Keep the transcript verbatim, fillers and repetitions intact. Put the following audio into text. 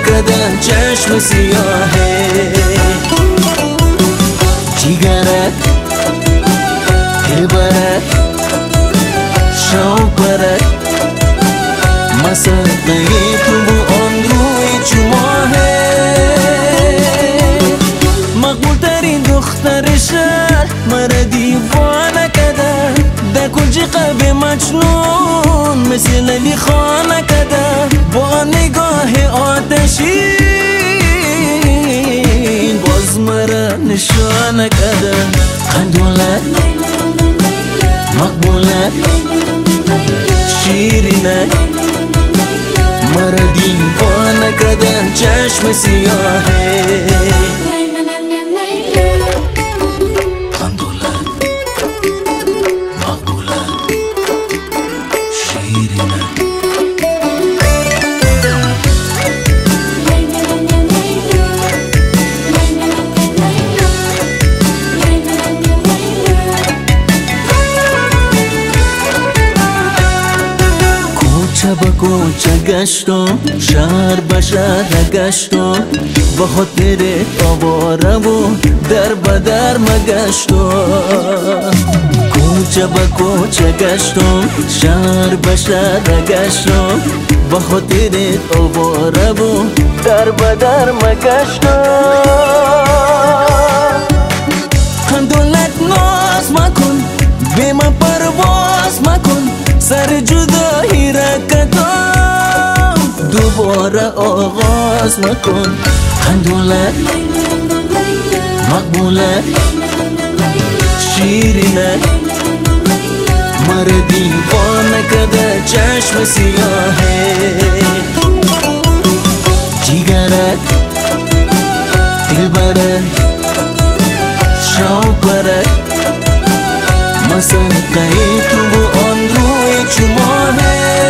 نکردن چشم سیاهه جیگرت دلبرت شوقرت مسقه تو بو آن روی چماهه مقبول ترین دختر شهر مرا دیوانه کده در کنج قلب مجنون مثل علی خانه کده با نگاه آتشین باز مرا نشانه کده قندولت مقبولت شیرینت مرا دیوانه کردن چشم سیاهه قندولت مقبولت شیرینت با کوچه گشتم شهر به شهر گشتم با خاطر آواره و در بدر مگشتم کوچه با کوچه گشتم شهر به شهر گشتم با خاطر آواره و در بدر مگشتم قندولت ناز مکن به من پرواز مکن سر جدایی را کتم دوباره آغاز مکن قندولت مقبولت شیرینت مرا دیوانه کرده چشم سیاهه جیگرت دلبرت شوقرت مسقه تو بو آن روی چماهه